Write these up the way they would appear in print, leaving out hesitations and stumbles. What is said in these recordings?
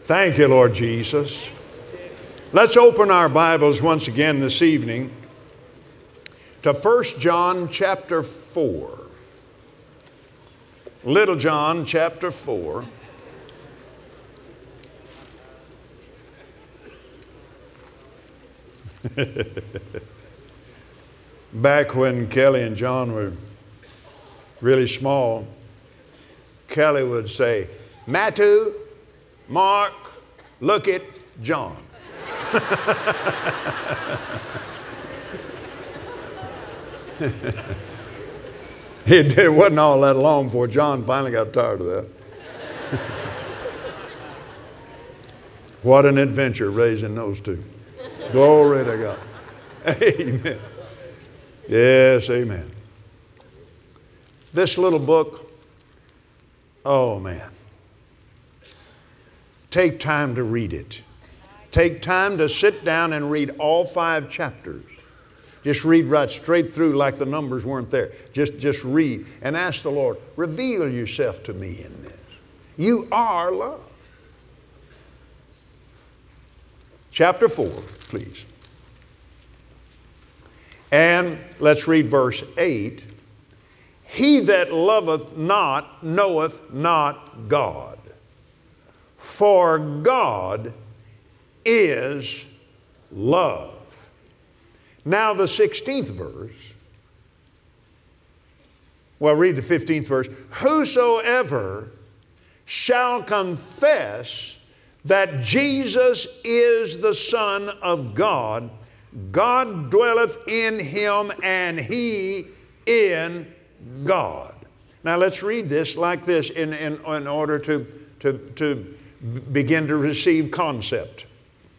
Thank you, Lord Jesus. Let's open our Bibles once again this evening to 1 John chapter 4. Little John chapter 4. Back when Kelly and John were really small, Kelly would say, Matthew, Mark, look at John. It wasn't all that long before John finally got tired of that. What an adventure raising those two. Glory to God. Amen. Yes, amen. This little book, oh man. Take time to read it. Take time to sit down and read all 5 chapters. Just read right straight through like the numbers weren't there. Just read and ask the Lord, reveal yourself to me in this. You are love. Chapter 4, please. And let's read verse 8. He that loveth not knoweth not God, for God is love. Now the 16th verse. Well, read the 15th verse. Whosoever shall confess that Jesus is the Son of God, God dwelleth in him and he in God. Now let's read this like this in order to begin to receive concept.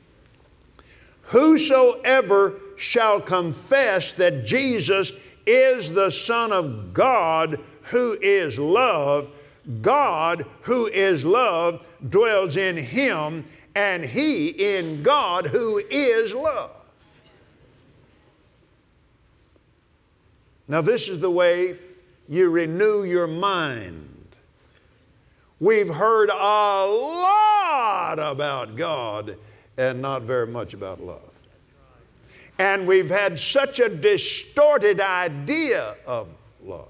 Whosoever shall confess that Jesus is the Son of God, who is love, God, who is love, dwells in him, and he in God, who is love. Now this is the way you renew your mind. We've heard a lot about God and not very much about love. And we've had such a distorted idea of love.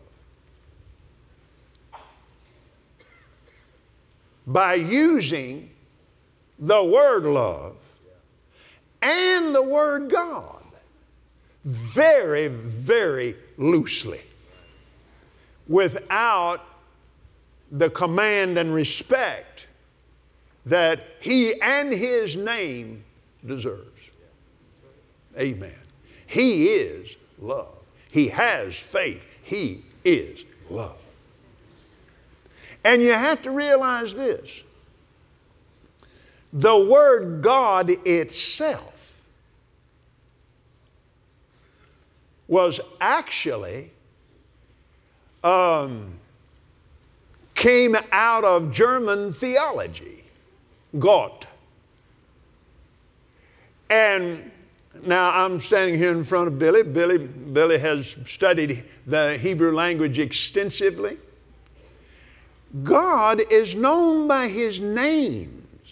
By using the word love and the word God very, very loosely, without the command and respect that he and his name deserves. Amen. He is love. He has faith. He is love. And you have to realize this. The word God itself was actually came out of German theology, Gott. And now I'm standing here in front of Billy. Billy has studied the Hebrew language extensively. God is known by his names.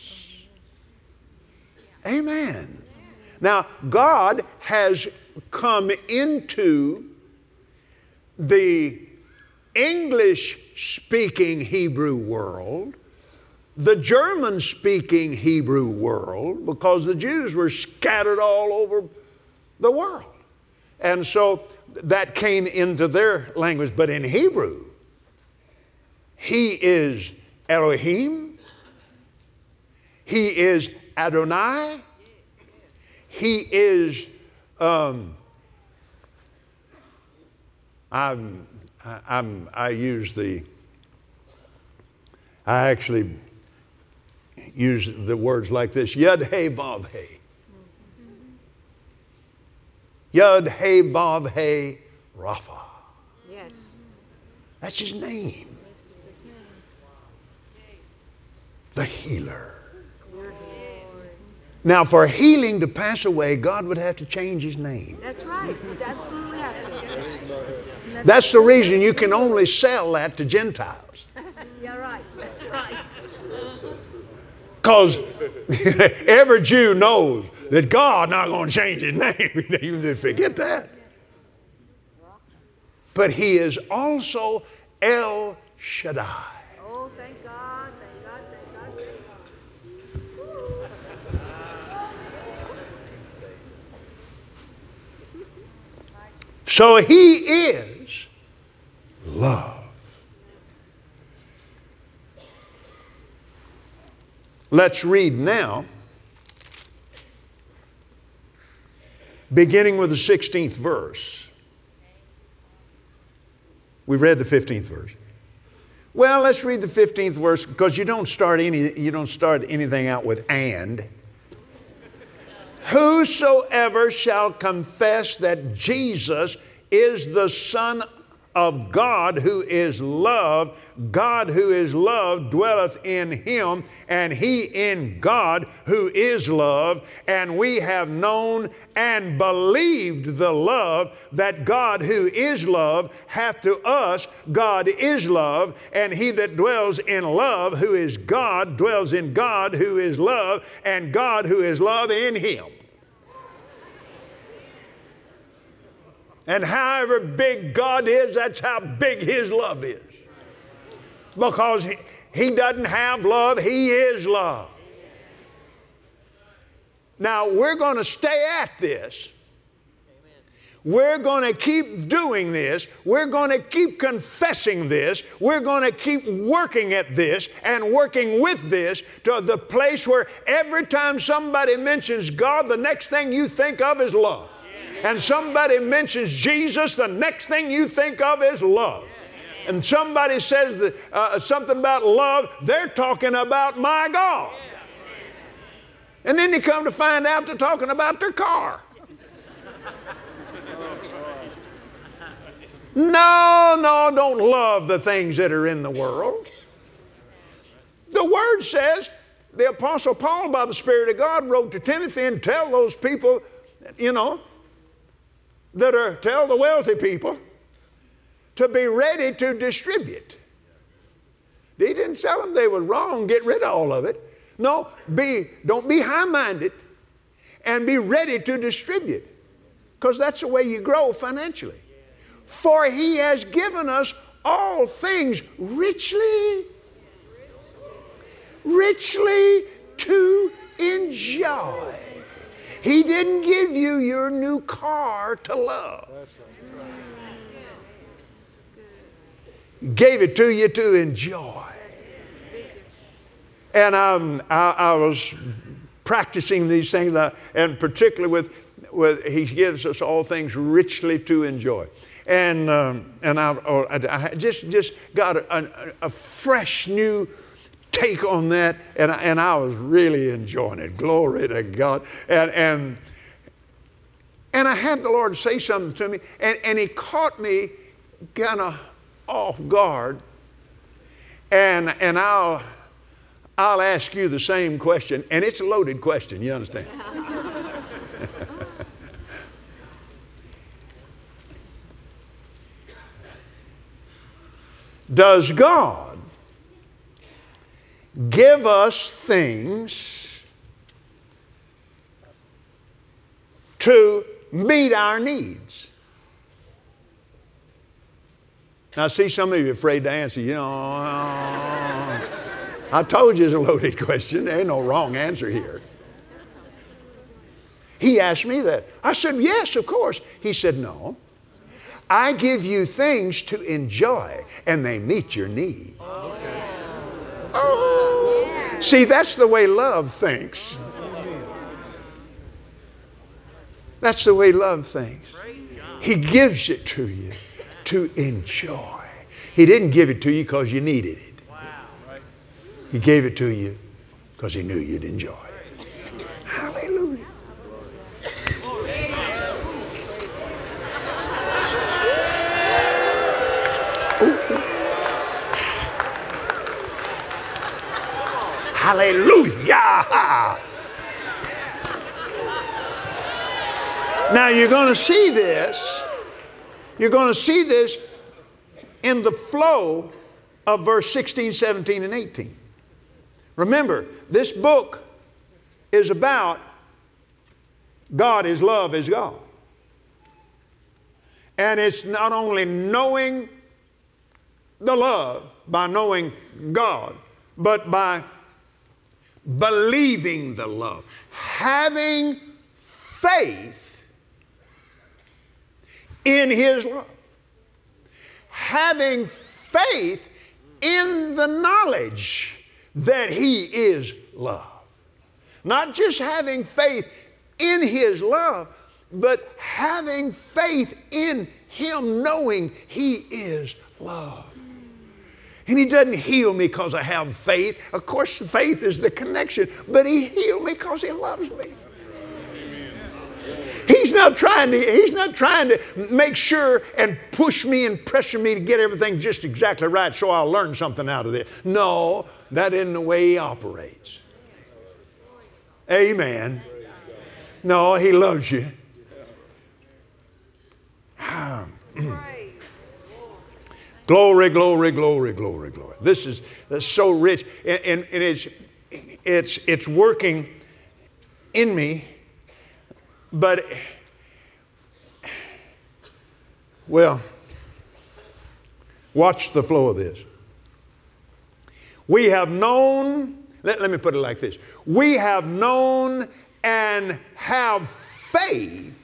Amen. Now, God has come into the English-speaking Hebrew world, the German-speaking Hebrew world, because the Jews were scattered all over the world. And so that came into their language. But in Hebrew, he is Elohim. He is Adonai. He is, I actually use the words like this, Yud-He Vav-He. Yud-He Vav-He Rapha. Yes. That's his name. The healer. Now, for healing to pass away, God would have to change his name. That's right. He's absolutely have to. That's the reason you can only sell that to Gentiles. Yeah, right. That's right. Because every Jew knows that God's not going to change his name. They forget that. But he is also El Shaddai. Oh, thank God, thank God, thank God, thank God. So he is love. Let's read now, beginning with the 16th verse. We've read the 15th verse. Well, let's read the 15th verse because you don't start anything out with and. Whosoever shall confess that Jesus is the Son of God who is love, God who is love dwelleth in him, and he in God who is love. And we have known and believed the love that God who is love hath to us. God is love, and he that dwells in love, who is God, dwells in God who is love, and God who is love in him. And however big God is, that's how big his love is. Because he doesn't have love, he is love. Now, we're going to stay at this. We're going to keep doing this. We're going to keep confessing this. We're going to keep working at this and working with this to the place where every time somebody mentions God, the next thing you think of is love. And somebody mentions Jesus, the next thing you think of is love. And somebody says that, something about love, they're talking about my God. And then you come to find out they're talking about their car. No, don't love the things that are in the world. The Word says, the Apostle Paul, by the Spirit of God, wrote to Timothy and tell those people, tell the wealthy people to be ready to distribute. He didn't tell them they were wrong, get rid of all of it. No, don't be high-minded and be ready to distribute, because that's the way you grow financially. For he has given us all things richly to enjoy. He didn't give you your new car to love. He gave it to you to enjoy. And I was practicing these things, and particularly with he gives us all things richly to enjoy. And I just got a fresh new take on that, and I was really enjoying it. Glory to God. And I had the Lord say something to me, and he caught me kind of off guard. And I'll ask you the same question, and it's a loaded question, you understand? Does God give us things to meet our needs? Now, see, some of you are afraid to answer. I told you it's a loaded question. There ain't no wrong answer here. He asked me that. I said, yes, of course. He said, no. I give you things to enjoy, and they meet your need. Oh. See, that's the way love thinks. That's the way love thinks. He gives it to you to enjoy. He didn't give it to you because you needed it. He gave it to you because he knew you'd enjoy it. Hallelujah. Hallelujah. Now you're going to see this. You're going to see this in the flow of verse 16, 17, and 18. Remember, this book is about God is love is God. And it's not only knowing the love by knowing God, but by believing the love. Having faith in His love. Having faith in the knowledge that He is love. Not just having faith in His love, but having faith in Him knowing He is love. And He doesn't heal me because I have faith. Of course, faith is the connection, but He healed me because He loves me. He's not trying to make sure and push me and pressure me to get everything just exactly right so I'll learn something out of this. No, that isn't the way He operates. Amen. No, He loves you. Glory, glory, glory, glory, glory. This is so rich, and it's working in me. But, well, watch the flow of this. We have known, let me put it like this. We have known and have faith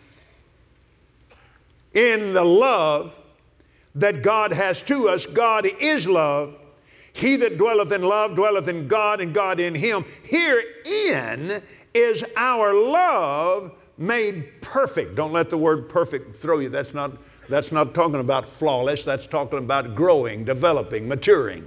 in the love that God has to us. God is love. He that dwelleth in love dwelleth in God, and God in him. Herein is our love made perfect. Don't let the word perfect throw you. That's not talking about flawless. That's talking about growing, developing, maturing.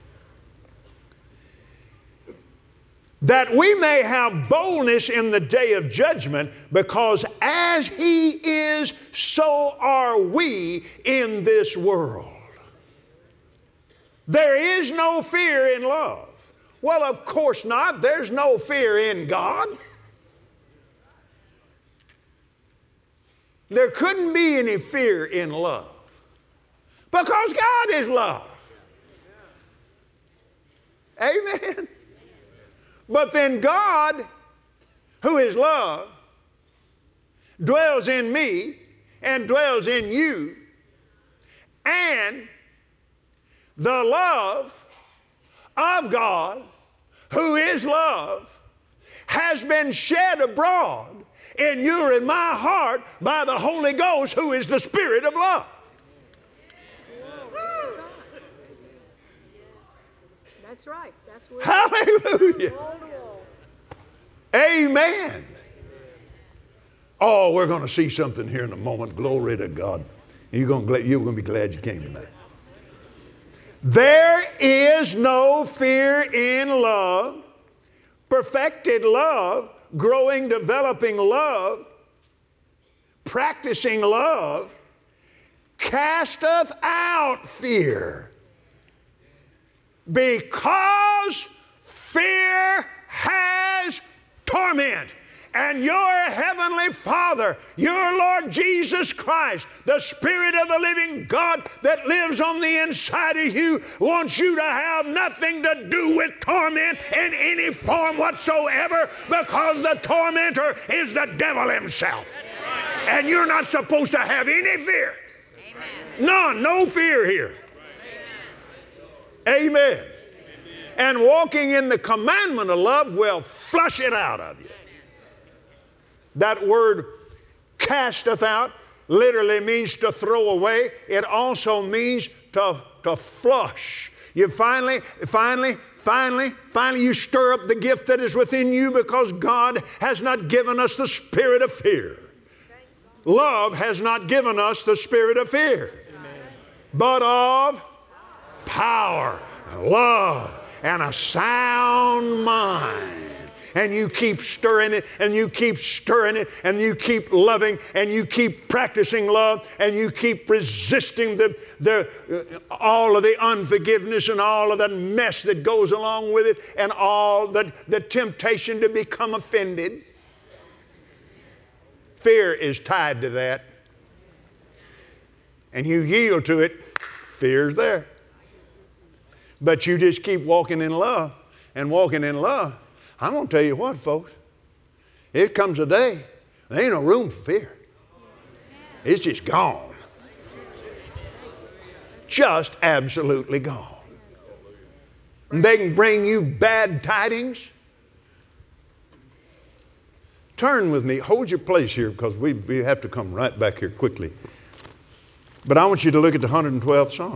That we may have boldness in the day of judgment, because as He is, so are we in this world. There is no fear in love. Well, of course not. There's no fear in God. There couldn't be any fear in love, because God is love. Amen. But then God, who is love, dwells in me and dwells in you, and the love of God, who is love, has been shed abroad in your and my heart by the Holy Ghost, who is the Spirit of love. That's right. That's where. Hallelujah. Amen. Oh, we're going to see something here in a moment. Glory to God. You're going to be glad you came tonight. There is no fear in love. Perfected love, growing, developing love, practicing love, casteth out fear. Because fear has torment. And your heavenly Father, your Lord Jesus Christ, the Spirit of the living God that lives on the inside of you, wants you to have nothing to do with torment in any form whatsoever, because the tormentor is the devil himself. And you're not supposed to have any fear. None, no fear here. Amen. And walking in the commandment of love will flush it out of you. That word casteth out literally means to throw away. It also means to flush. You finally you stir up the gift that is within you, because God has not given us the spirit of fear. Love has not given us the spirit of fear, but of power, and love, and a sound mind. And you keep stirring it, and you keep stirring it, and you keep loving, and you keep practicing love, and you keep resisting all of the unforgiveness and all of that mess that goes along with it, and all the temptation to become offended. Fear is tied to that. And you yield to it, fear's there. But you just keep walking in love, and walking in love, I'm going to tell you what, folks. It comes a day, there ain't no room for fear. It's just gone. Just absolutely gone. And they can bring you bad tidings. Turn with me. Hold your place here because we have to come right back here quickly. But I want you to look at the 112th Psalm.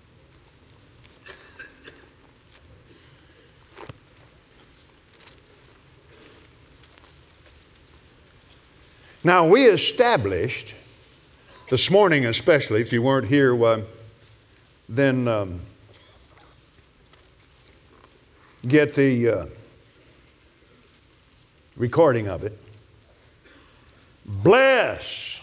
Now, we established, this morning especially, if you weren't here, then get the recording of it. Blessed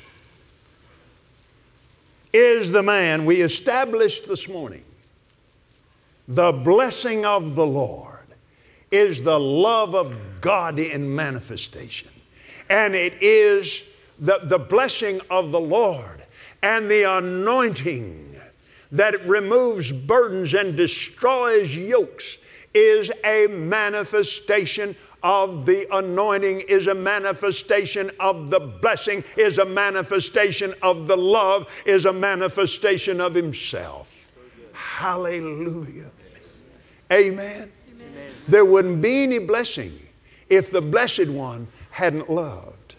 is the man, we established this morning, the blessing of the Lord is the love of God in manifestation. And it is the blessing of the Lord and the anointing that removes burdens and destroys yokes is a manifestation of the anointing, is a manifestation of the blessing, is a manifestation of the love, is a manifestation of Himself. Hallelujah. Amen. Amen. There wouldn't be any blessing if the Blessed One hadn't loved.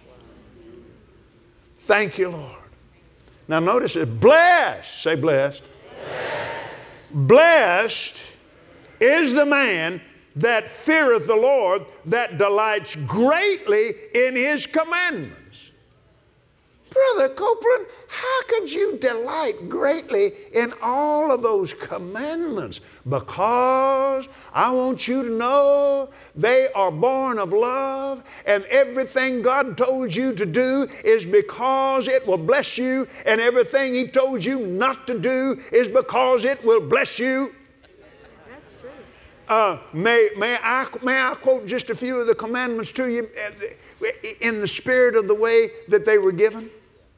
Thank you, Lord. Now notice it. Blessed, say blessed. Blessed. Blessed is the man that feareth the Lord, that delights greatly in His commandments. Brother Copeland, how could you delight greatly in all of those commandments? Because I want you to know they are born of love, and everything God told you to do is because it will bless you, and everything He told you not to do is because it will bless you. That's true. May I quote just a few of the commandments to you in the spirit of the way that they were given?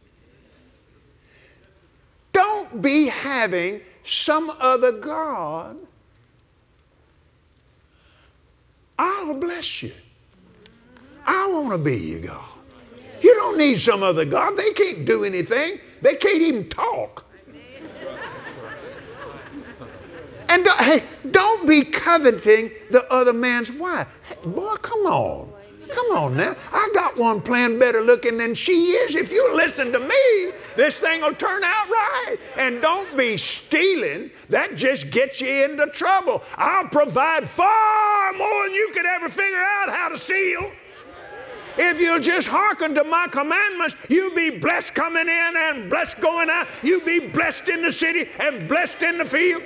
Don't be having some other God. I'll bless you. I want to be your God. You don't need some other God. They can't do anything. They can't even talk. And hey, don't be coveting the other man's wife. Hey, boy, come on. Come on now. I got one plan better looking than she is. If you listen to me, this thing will turn out right. And don't be stealing. That just gets you into trouble. I'll provide far more than you could ever figure out how to steal. If you'll just hearken to my commandments, you'll be blessed coming in and blessed going out. You'll be blessed in the city and blessed in the field.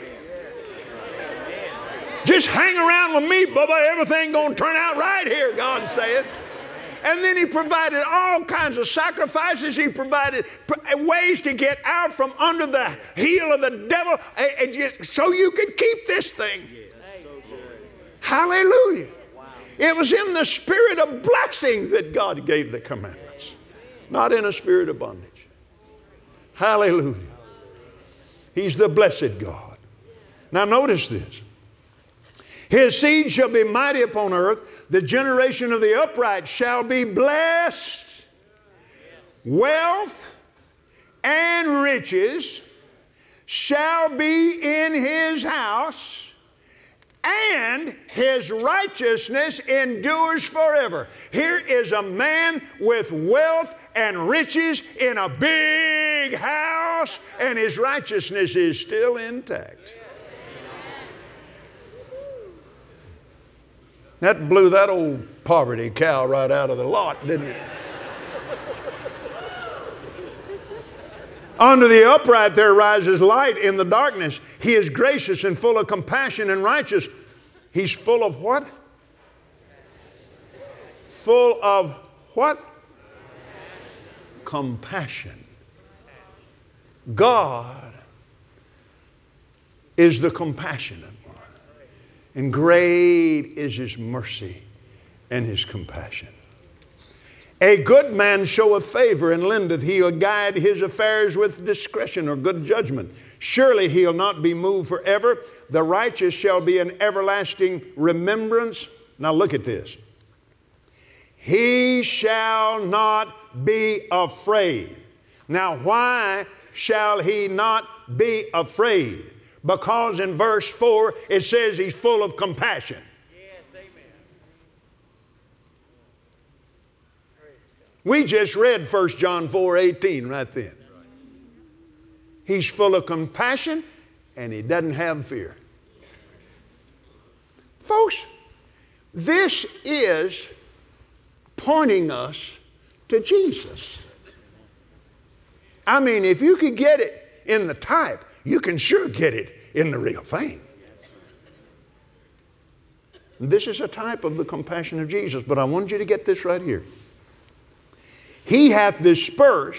Just hang around with me, Bubba. Everything going to turn out right here, God said. And then He provided all kinds of sacrifices. He provided ways to get out from under the heel of the devil so you could keep this thing. Hallelujah. It was in the spirit of blessing that God gave the commandments, not in a spirit of bondage. Hallelujah. He's the blessed God. Now notice this. His seed shall be mighty upon earth. The generation of the upright shall be blessed. Wealth and riches shall be in his house, and his righteousness endures forever. Here is a man with wealth and riches in a big house, and his righteousness is still intact. That blew that old poverty cow right out of the lot, didn't it? Unto the upright there rises light in the darkness. He is gracious and full of compassion and righteous. He's full of what? Full of what? Compassion. God is the compassionate. And great is His mercy and His compassion. A good man showeth favor and lendeth. He'll guide his affairs with discretion, or good judgment Surely he'll not be moved forever. The righteous shall be an everlasting remembrance. Now look at this. He shall not be afraid. Now why shall he not be afraid? Because in verse 4 it says he's full of compassion. Yes, amen. We just read 1 John 4:18 right then. He's full of compassion and he doesn't have fear. Folks, this is pointing us to Jesus. I mean, if you could get it in the type, you can sure get it in the real thing. This is a type of the compassion of Jesus, but I want you to get this right here. He hath dispersed,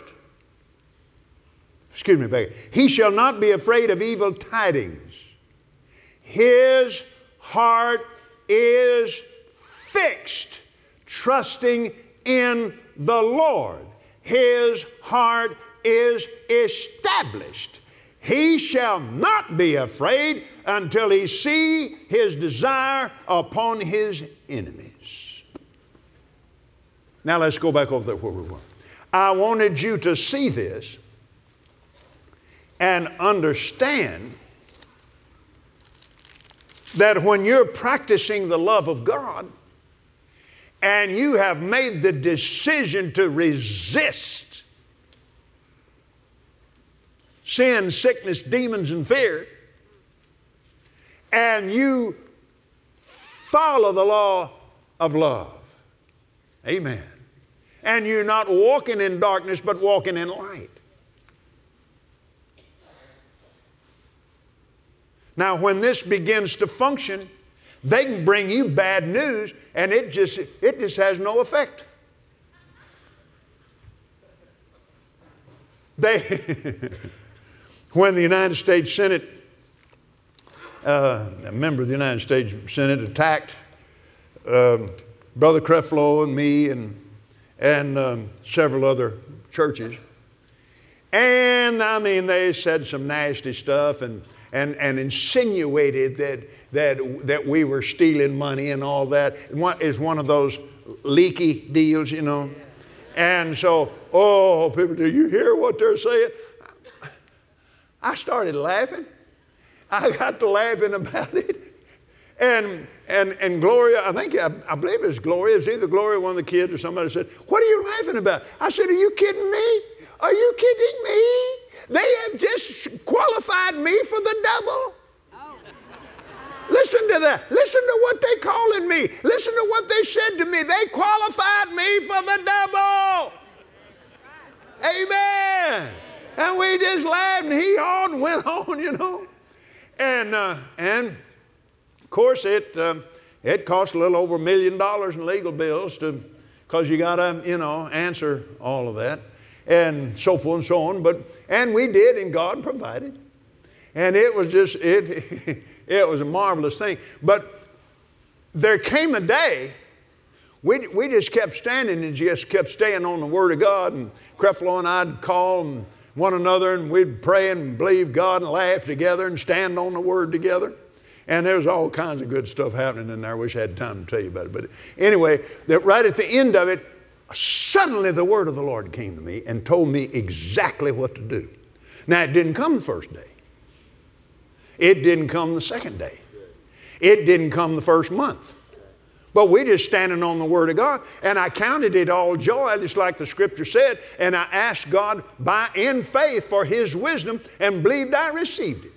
he shall not be afraid of evil tidings. His heart is fixed, trusting in the Lord. His heart is established. He shall not be afraid until he see his desire upon his enemies. Now let's go back over there where we were. I wanted you to see this and understand that when you're practicing the love of God and you have made the decision to resist sin, sickness, demons, and fear, and you follow the law of love. Amen. And you're not walking in darkness, but walking in light. Now, when this begins to function, they can bring you bad news, and it just has no effect. When the United States Senate, a member of the United States Senate attacked Brother Creflo and me and several other churches, and I mean they said some nasty stuff and insinuated that we were stealing money and all that. It's one of those leaky deals, you know. And so, people, do you hear what they're saying? I started laughing. I got to laughing about it. And Gloria, I believe it was Gloria. It was either Gloria or one of the kids or somebody said, "What are you laughing about?" I said, "Are you kidding me? Are you kidding me? They have just qualified me for the double." Oh. Listen to that. Listen to what they calling me. Listen to what they said to me. They qualified me for the double. Amen. And we just laughed and hee-hawed and went on, you know. And of course it cost a little over $1 million in legal bills because you got to, you know, answer all of that and so forth and so on. And we did, and God provided. And it was just, it was a marvelous thing. But there came a day, we just kept standing and just kept staying on the Word of God. And Creflo and I'd call one another, and we'd pray and believe God and laugh together and stand on the Word together. And there was all kinds of good stuff happening in there. I wish I had time to tell you about it. But anyway, right at the end of it, suddenly the word of the Lord came to me and told me exactly what to do. Now, it didn't come the first day. It didn't come the second day. It didn't come the first month. But we're just standing on the Word of God. And I counted it all joy, just like the Scripture said. And I asked God in faith for His wisdom and believed I received it.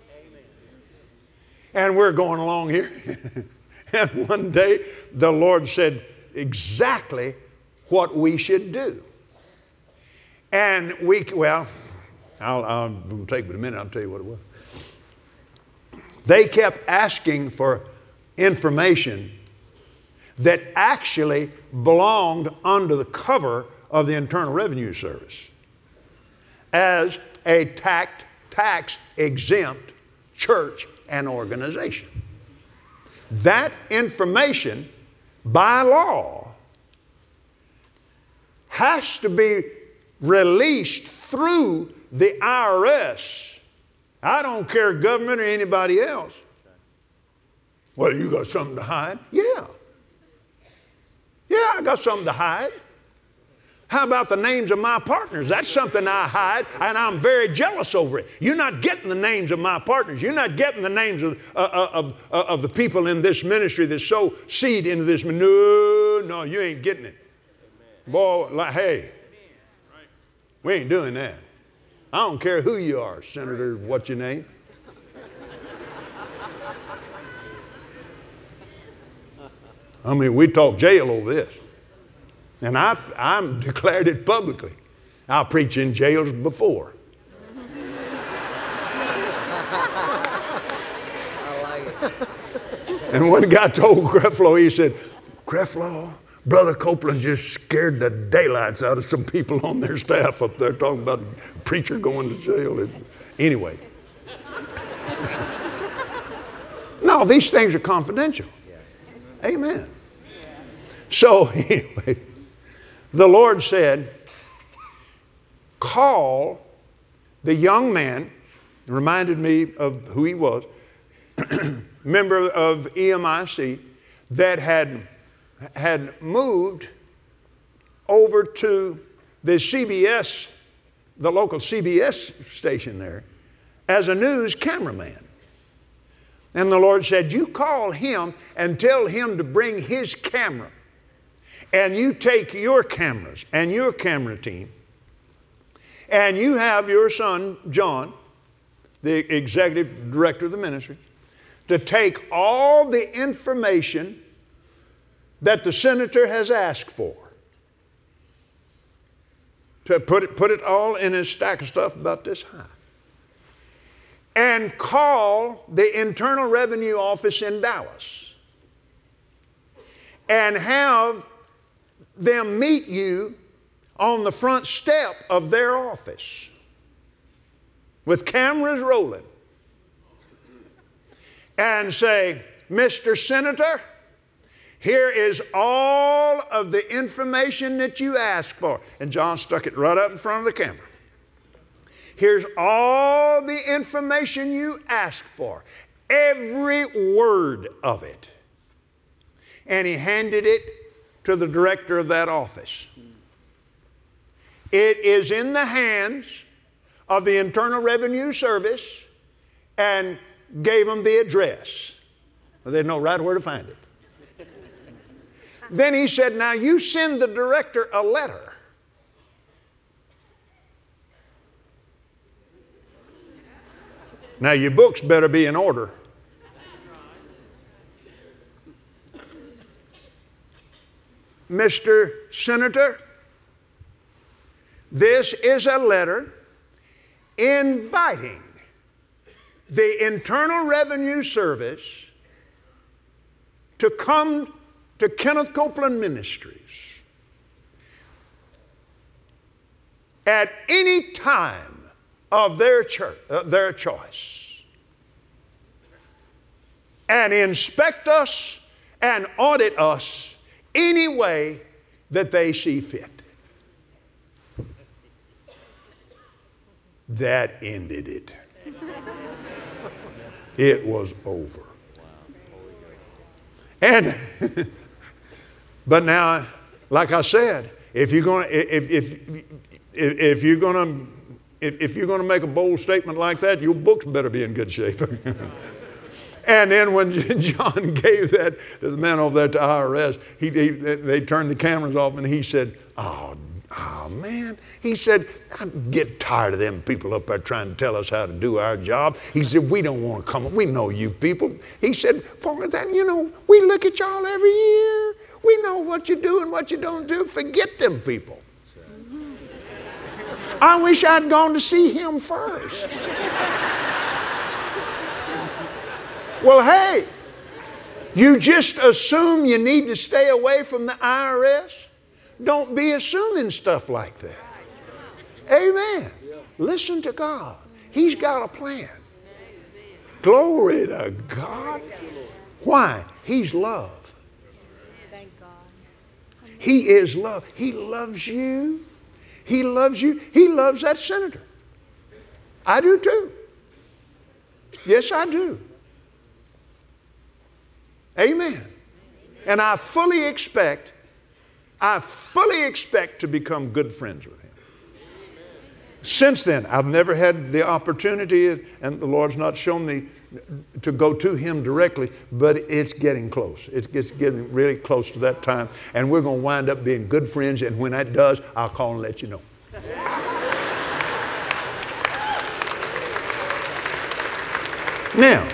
And we're going along here. And one day the Lord said exactly what we should do. And I'll take it a minute, I'll tell you what it was. They kept asking for information that actually belonged under the cover of the Internal Revenue Service as a tax exempt church and organization. That information, by law, has to be released through the IRS I don't care government or anybody else. Well, you got something to hide? Yeah. Yeah, I got something to hide. How about the names of my partners? That's something I hide, and I'm very jealous over it. You're not getting the names of my partners. You're not getting the names of the people in this ministry that sow seed into this. No, you ain't getting it. Boy, like, hey, we ain't doing that. I don't care who you are, Senator, what's your name? I mean, we talk jail over this. And I'm declared it publicly. I'll preach in jails before. I like it. And one guy told Creflo, he said, Creflo, Brother Copeland just scared the daylights out of some people on their staff up there talking about a preacher going to jail. Anyway. No, these things are confidential. Amen. So anyway, the Lord said, call the young man, reminded me of who he was, member of EMIC, that had moved over to the CBS, the local CBS station there, as a news cameraman. And the Lord said, you call him and tell him to bring his camera. And you take your cameras and your camera team, and you have your son, John, the executive director of the ministry, to take all the information that the senator has asked for, to put it all in a stack of stuff about this high, and call the Internal Revenue Office in Dallas and have them meet you on the front step of their office with cameras rolling and say, Mr. Senator, here is all of the information that you asked for. And John stuck it right up in front of the camera. Here's all the information you asked for, every word of it. And he handed it to the director of that office. It is in the hands of the Internal Revenue Service, and gave them the address. Well, they know right where to find it. Then he said, now you send the director a letter. Now your books better be in order. Mr. Senator, this is a letter inviting the Internal Revenue Service to come to Kenneth Copeland Ministries at any time of their choice and inspect us and audit us any way that they see fit. That ended it. It was over. And but now, like I said, if you're going to make a bold statement like that, your books better be in good shape. And then when John gave that to the man over there at the IRS, they turned the cameras off, and he said, oh man, he said, I get tired of them people up there trying to tell us how to do our job. He said, we don't want to come, we know you people. He said, for that, we look at y'all every year. We know what you do and what you don't do. Forget them people. I wish I'd gone to see him first. Well, hey, you just assume you need to stay away from the IRS? Don't be assuming stuff like that. Amen. Listen to God. He's got a plan. Glory to God. Why? He's love. Thank God. He is love. He loves you. He loves you. He loves that senator. I do too. Yes, I do. Amen. And I fully expect to become good friends with him. Since then, I've never had the opportunity, and the Lord's not shown me to go to him directly, but it's getting close. It's getting really close to that time, and we're going to wind up being good friends, and when that does, I'll call and let you know. Now,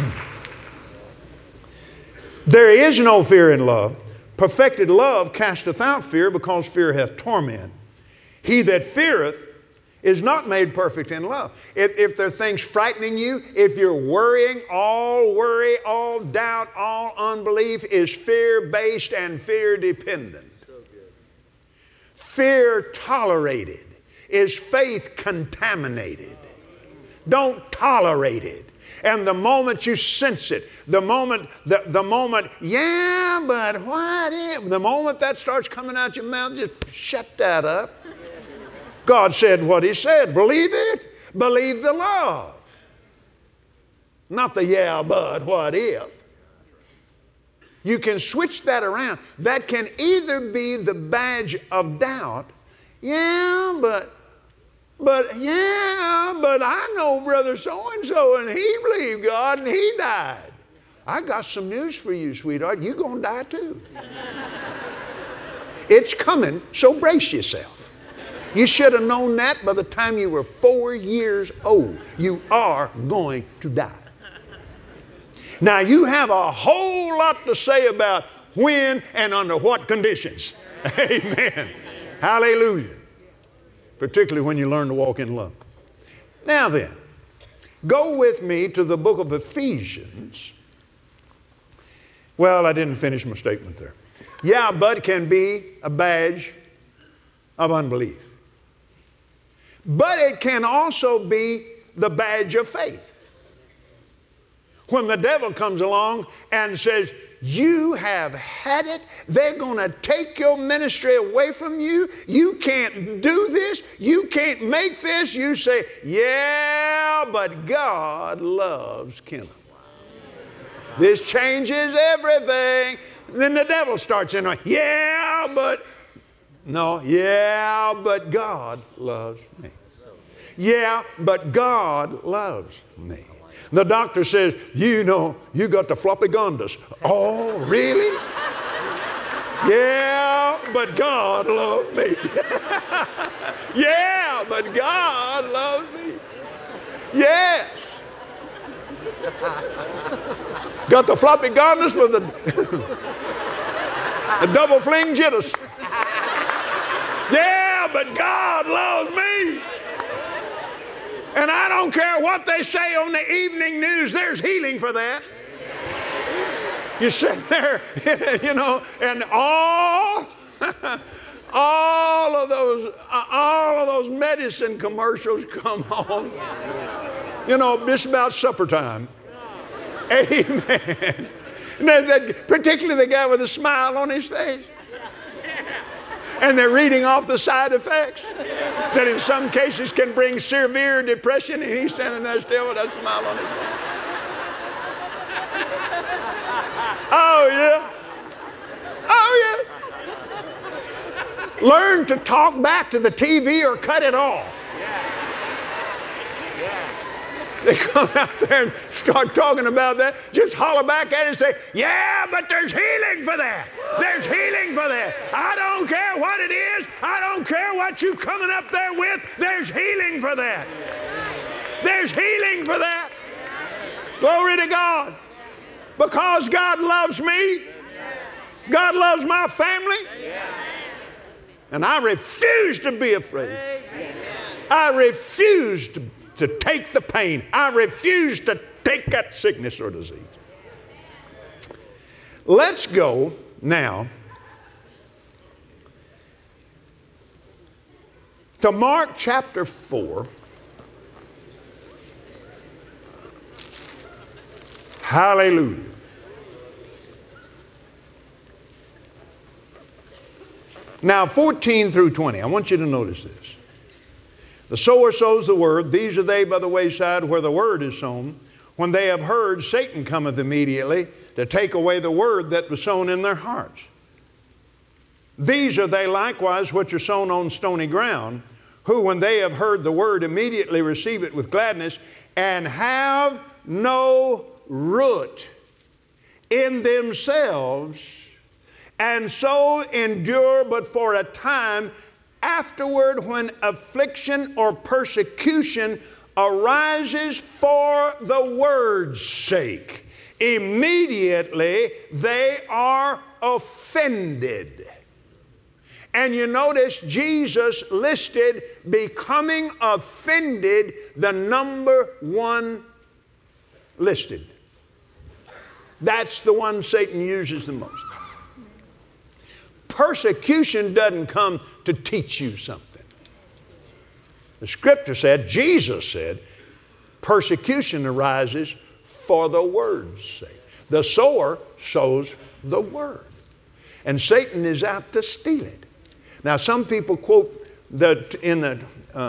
there is no fear in love. Perfected love casteth out fear, because fear hath torment. He that feareth is not made perfect in love. If there are things frightening you, if you're worrying, all doubt, all unbelief is fear-based and fear-dependent. Fear tolerated is faith contaminated. Don't tolerate it. And the moment you sense it, the moment, yeah, but what if? The moment that starts coming out your mouth, just shut that up. God said what he said. Believe it. Believe the love. Not the yeah, but what if. You can switch that around. That can either be the badge of doubt. Yeah, but I know brother so-and-so and he believed God and he died. I got some news for you, sweetheart. You're going to die too. It's coming, so brace yourself. You should have known that by the time you were 4 years old. You are going to die. Now, you have a whole lot to say about when and under what conditions. Amen. Hallelujah. Particularly when you learn to walk in love. Now then, go with me to the book of Ephesians. Well, I didn't finish my statement there. Yeah, but can be a badge of unbelief. But it can also be the badge of faith. When the devil comes along and says, you have had it, they're going to take your ministry away from you, you can't do this, you can't make this, you say, yeah, but God loves Kenneth. This changes everything. Then the devil starts in, yeah, but God loves me. Yeah, but God loves me. The doctor says, you know, you got the floppy gondas. Oh, really? Yeah, but God loves me. Yeah, but God loves me. Yes. Got the floppy gondas with the double fling jitters. Yeah, but God loves me. And I don't care what they say on the evening news, there's healing for that. You sit there, you know, and all of those medicine commercials come on. You know, just about supper time. Amen. Particularly the guy with a smile on his face. And they're reading off the side effects that in some cases can bring severe depression, and he's standing there still with a smile on his face. Oh, yeah. Oh, yes. Learn to talk back to the TV or cut it off. They come out there and start talking about that. Just holler back at it and say, yeah, but there's healing for that. There's healing for that. I don't care what it is. I don't care what you're coming up there with. There's healing for that. There's healing for that. Glory to God. Because God loves me. God loves my family. And I refuse to be afraid. I refuse to take the pain. I refuse to take that sickness or disease. Let's go now to Mark chapter 4. Hallelujah. Now 14 through 20. I want you to notice this. The sower sows the word. These are they by the wayside where the word is sown. When they have heard, Satan cometh immediately to take away the word that was sown in their hearts. These are they likewise which are sown on stony ground, who when they have heard the word immediately receive it with gladness, and have no root in themselves, and so endure but for a time. Afterward, when affliction or persecution arises for the word's sake, immediately they are offended. And you notice Jesus listed becoming offended the number one listed. That's the one Satan uses the most. Persecution doesn't come to teach you something. The Scripture said, Jesus said, persecution arises for the word's sake. The sower sows the word. And Satan is out to steal it. Now, some people quote in the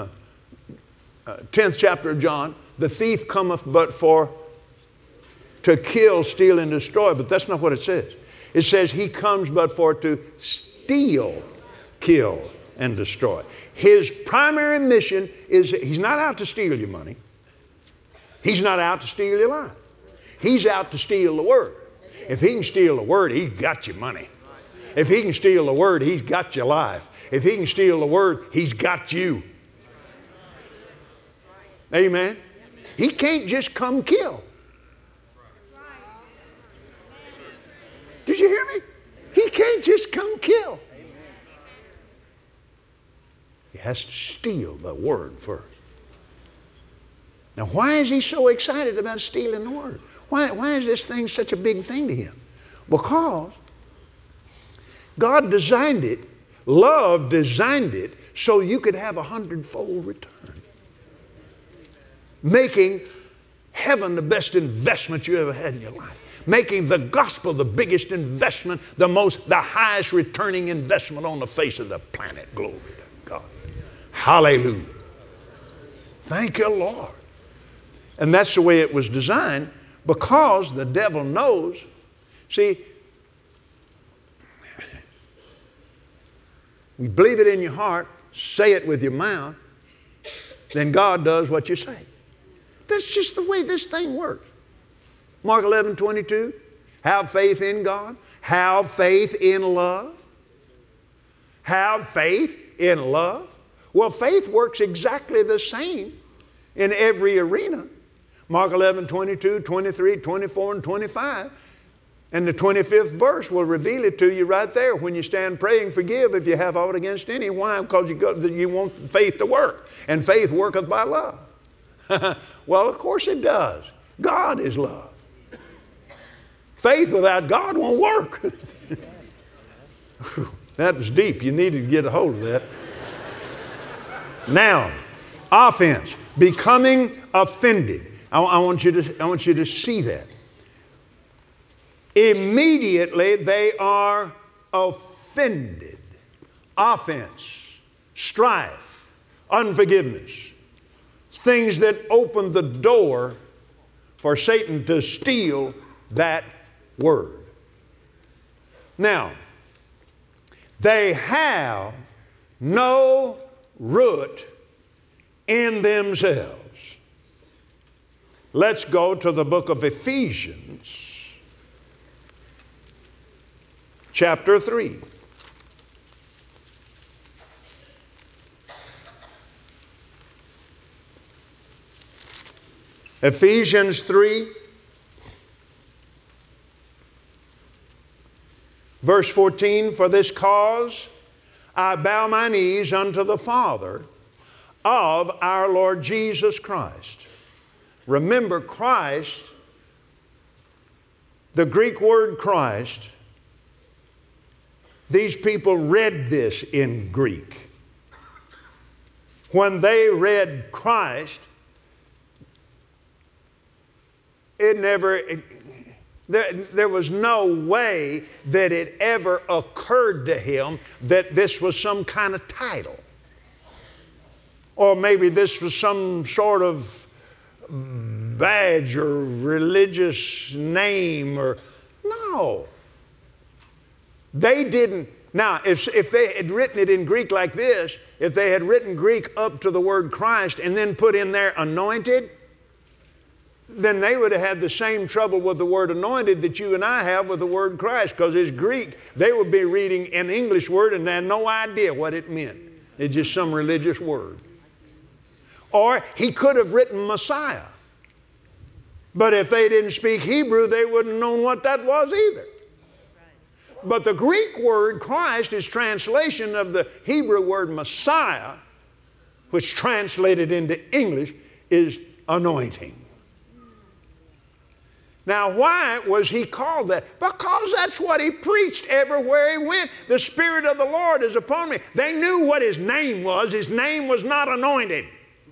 10th chapter of John, the thief cometh but for to kill, steal, and destroy. But that's not what it says. It says he comes but for to steal, kill, and destroy. His primary mission is he's not out to steal your money. He's not out to steal your life. He's out to steal the word. If he can steal the word, he's got your money. If he can steal the word, he's got your life. If he can steal the word, he's got you. Amen. He can't just come kill. Did you hear me? He can't just come kill. He has to steal the word first. Now, why is he so excited about stealing the word? Why is this thing such a big thing to him? Because God designed it, love designed it, so you could have 100-fold return. Making heaven the best investment you ever had in your life. Making the gospel the biggest investment, the highest returning investment on the face of the planet. Glory to God. Hallelujah. Thank you, Lord. And that's the way it was designed, because the devil knows. See, you believe it in your heart, say it with your mouth, then God does what you say. That's just the way this thing works. Mark 11:22, have faith in God, have faith in love. Have faith in love. Well, faith works exactly the same in every arena. Mark 11:22, 23, 24, and 25. And the 25th verse will reveal it to you right there. When you stand praying, forgive if you have aught against any. Why? Because you want faith to work. And faith worketh by love. Well, of course it does. God is love. Faith without God won't work. That was deep. You needed to get a hold of that. Now, offense, becoming offended. I want you to see that. Immediately they are offended. Offense, strife, unforgiveness. Things that open the door for Satan to steal that word. Now, they have no root in themselves. Let's go to the book of Ephesians, chapter 3. Ephesians 3, verse 14, for this cause I bow my knees unto the Father of our Lord Jesus Christ. Remember, Christ, the Greek word Christ, these people read this in Greek. When they read Christ, there was no way that it ever occurred to him that this was some kind of title. Or maybe this was some sort of badge or religious name or, no. They didn't. Now, if they had written it in Greek like this, if they had written Greek up to the word Christ and then put in there anointed, then they would have had the same trouble with the word anointed that you and I have with the word Christ, because it's Greek. They would be reading an English word and had no idea what it meant. It's just some religious word. Or he could have written Messiah. But if they didn't speak Hebrew, they wouldn't have known what that was either. But the Greek word Christ is translation of the Hebrew word Messiah, which translated into English is anointing. Now, why was he called that? Because that's what he preached everywhere he went. The Spirit of the Lord is upon me. They knew what his name was. His name was not anointed.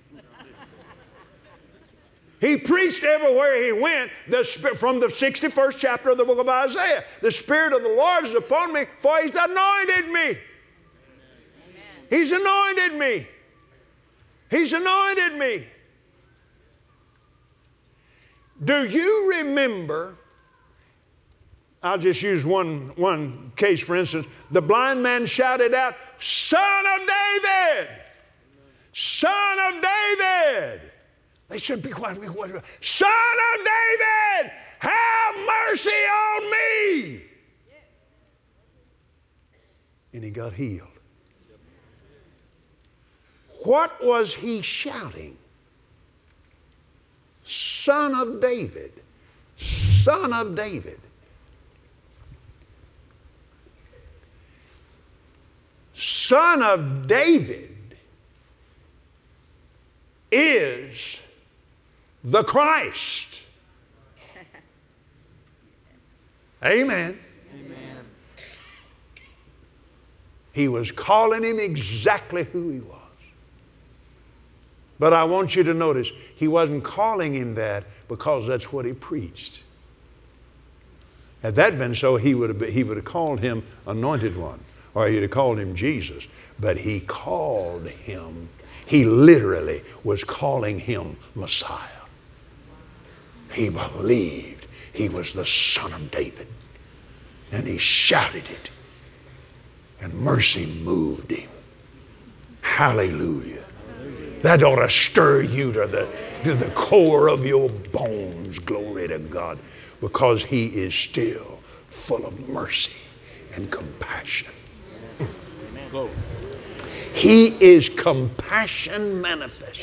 He preached everywhere he went, from the 61st chapter of the book of Isaiah. The Spirit of the Lord is upon me, for he's anointed me. Amen. He's anointed me. He's anointed me. Do you remember, I'll just use one case for instance, the blind man shouted out, Son of David! Son of David! They said, be quiet, be quiet. Son of David, have mercy on me! And he got healed. What was he shouting? Son of David, Son of David. Son of David is the Christ. Amen. Amen. He was calling him exactly who he was. But I want you to notice, he wasn't calling him that because that's what he preached. Had that been so, he would have called him Anointed One, or he'd have called him Jesus. But he called him, he literally was calling him Messiah. He believed he was the Son of David. And he shouted it. And mercy moved him. Hallelujah. That ought to stir you to the core of your bones. Glory to God. Because he is still full of mercy and compassion. Amen. He is compassion manifested.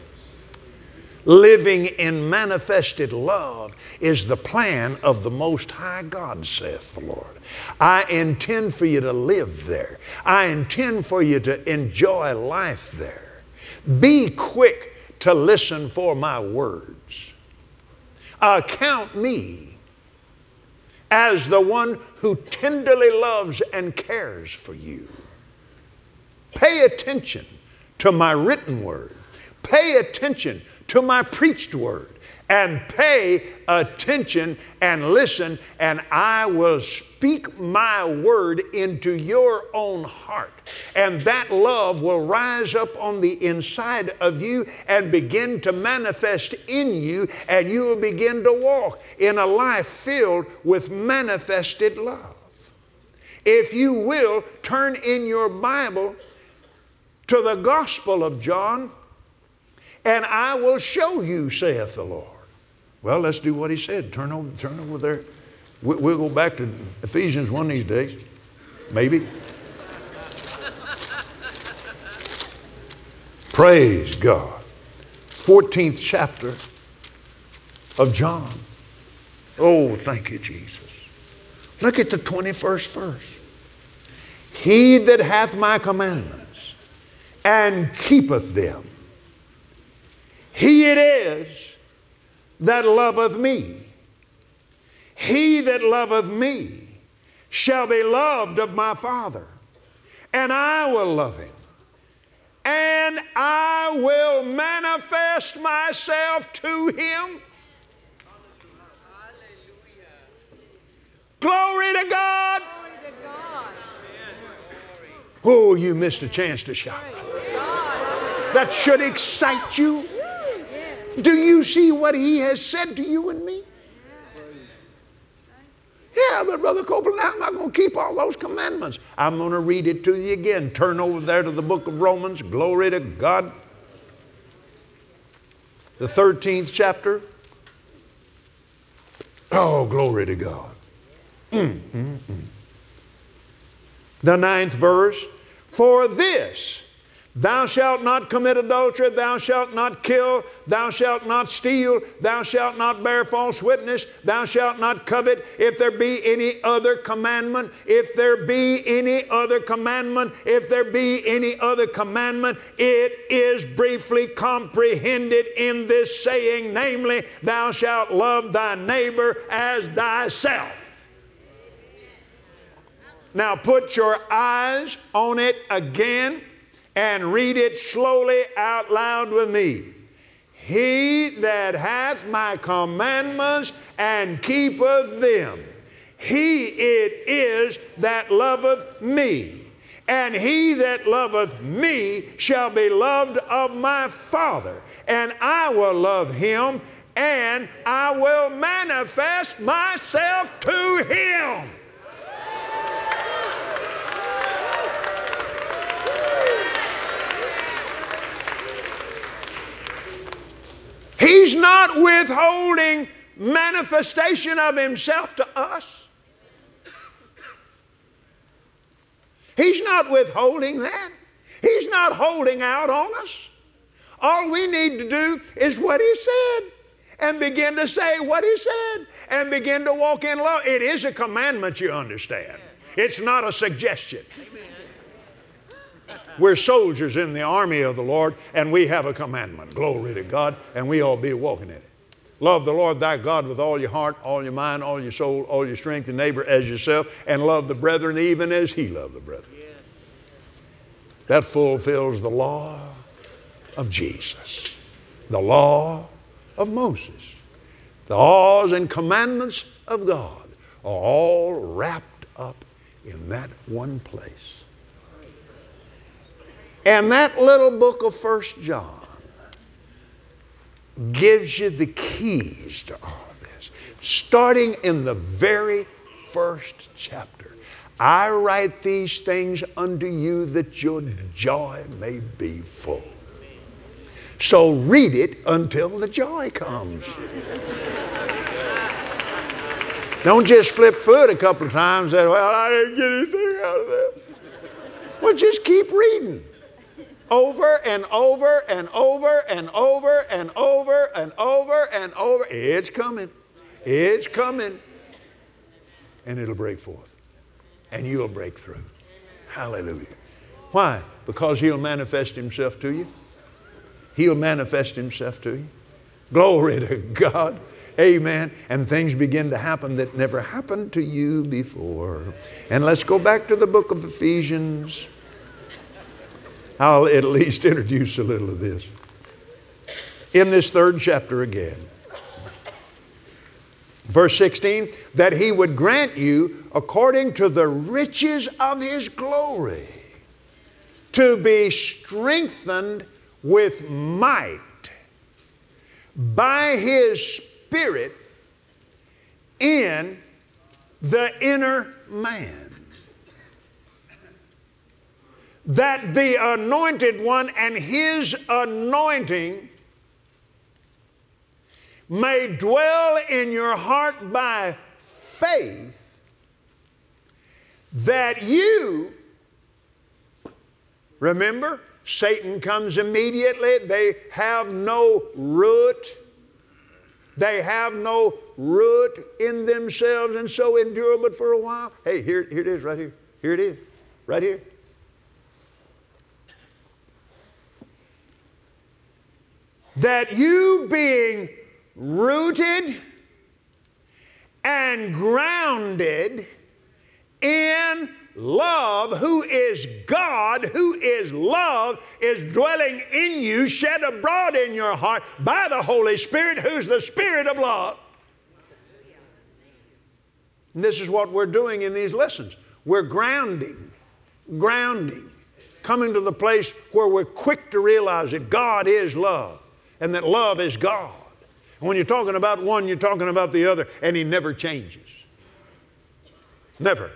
Living in manifested love is the plan of the Most High God, saith the Lord. I intend for you to live there. I intend for you to enjoy life there. Be quick to listen for my words. Count me as the one who tenderly loves and cares for you. Pay attention to my written word. Pay attention to my preached word. And pay attention and listen, and I will speak my word into your own heart. And that love will rise up on the inside of you and begin to manifest in you, and you will begin to walk in a life filled with manifested love. If you will, turn in your Bible to the Gospel of John, and I will show you, saith the Lord. Well, let's do what he said. Turn over there. We'll go back to Ephesians 1 these days. Maybe. Praise God. 14th chapter of John. Oh, thank you, Jesus. Look at the 21st verse. He that hath my commandments and keepeth them, he it is that loveth me. He that loveth me shall be loved of my Father, and I will love him, and I will manifest myself to him. Glory to God. Glory to God. Oh, you missed a chance to shout. That should excite you. Do you see what He has said to you and me? Yeah, but Brother Copeland, how am I going to keep all those commandments? I'm going to read it to you again. Turn over there to the book of Romans. Glory to God. The 13th chapter. Oh, glory to God. The 9th verse. For this, thou shalt not commit adultery, thou shalt not kill, thou shalt not steal, thou shalt not bear false witness, thou shalt not covet. If there be any other commandment, if there be any other commandment, if there be any other commandment, it is briefly comprehended in this saying, namely, thou shalt love thy neighbor as thyself. Now put your eyes on it again and read it slowly out loud with me. He that hath my commandments and keepeth them, he it is that loveth me. And he that loveth me shall be loved of my Father, and I will love him, and I will manifest myself to him. He's not withholding manifestation of Himself to us. He's not withholding that. He's not holding out on us. All we need to do is what He said and begin to say what He said and begin to walk in love. It is a commandment, you understand. It's not a suggestion. We're soldiers in the army of the Lord, and we have a commandment. Glory to God, and we all be walking in it. Love the Lord thy God with all your heart, all your mind, all your soul, all your strength, and neighbor as yourself, and love the brethren even as He loved the brethren. Yes. That fulfills the law of Jesus, the law of Moses. The laws and commandments of God are all wrapped up in that one place. And that little book of 1 John gives you the keys to all of this. Starting in the very first chapter. I write these things unto you that your joy may be full. So read it until the joy comes. Don't just flip through it a couple of times and say, well, I didn't get anything out of that. Well, just keep reading. Over and over and over and over and over and over and over. It's coming. It's coming. And it'll break forth. And you'll break through. Hallelujah. Why? Because He'll manifest Himself to you. He'll manifest Himself to you. Glory to God. Amen. And things begin to happen that never happened to you before. And let's go back to the book of Ephesians. I'll at least introduce a little of this. In this 3rd chapter again, verse 16, that He would grant you, according to the riches of His glory, to be strengthened with might by His Spirit in the inner man. That the Anointed One and His anointing may dwell in your heart by faith, that you, remember, Satan comes immediately. They have no root. They have no root in themselves and so endure but for a while. Hey, here it is right here. Here it is, right here. That you being rooted and grounded in love, who is God, who is love, is dwelling in you, shed abroad in your heart by the Holy Spirit, who's the Spirit of love. And this is what we're doing in these lessons. We're grounding, coming to the place where we're quick to realize that God is love. and that love is God. And when you're talking about one, you're talking about the other, and He never changes. Never.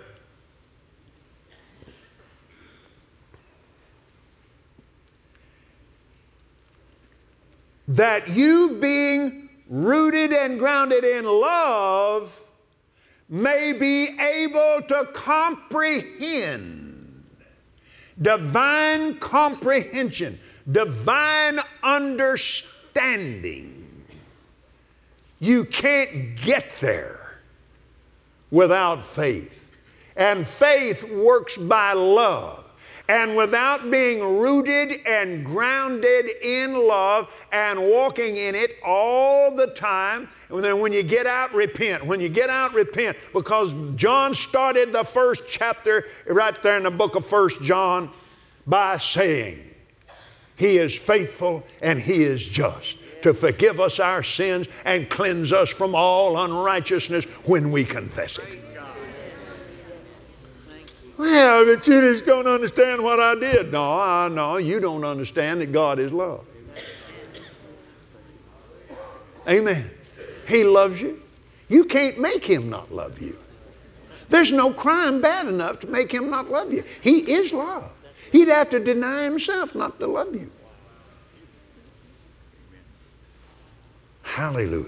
That you being rooted and grounded in love may be able to comprehend, divine comprehension, divine understanding. You can't get there without faith. And faith works by love. And without being rooted and grounded in love and walking in it all the time, and then when you get out, repent. When you get out, repent. Because John started the first chapter right there in the book of 1 John by saying, He is faithful and He is just to forgive us our sins and cleanse us from all unrighteousness when we confess it. Well, but you just don't understand what I did. No, you don't understand that God is love. Amen. He loves you. You can't make Him not love you. There's no crime bad enough to make Him not love you. He is love. He'd have to deny Himself not to love you. Hallelujah.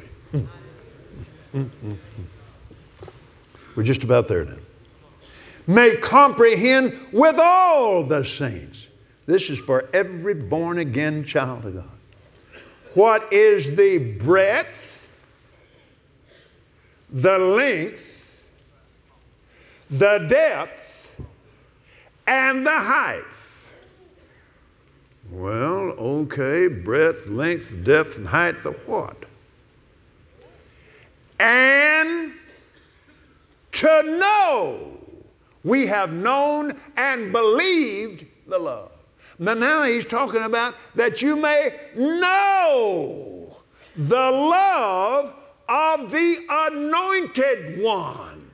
We're just about there now. May comprehend with all the saints. This is for every born again child of God. What is the breadth, the length, the depth, and the height? Well, okay, breadth, length, depth, and height of what? And to know. We have known and believed the love. Now he's talking about that you may know the love of the Anointed One.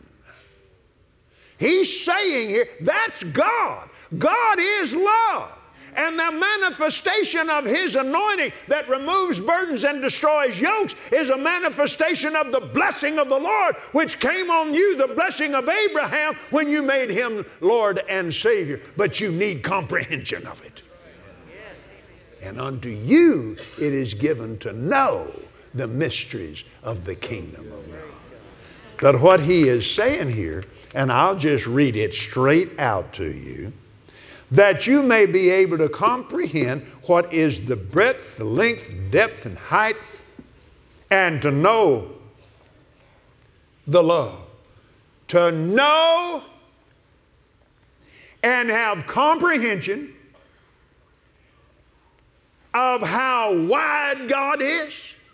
He's saying here, that's God. God is love. And the manifestation of His anointing that removes burdens and destroys yokes is a manifestation of the blessing of the Lord, which came on you, the blessing of Abraham, when you made Him Lord and Savior. But you need comprehension of it. And unto you it is given to know the mysteries of the kingdom of God. But what he is saying here, and I'll just read it straight out to you, that you may be able to comprehend what is the breadth, the length, depth, and height, and to know the love. To know and have comprehension of how wide God is,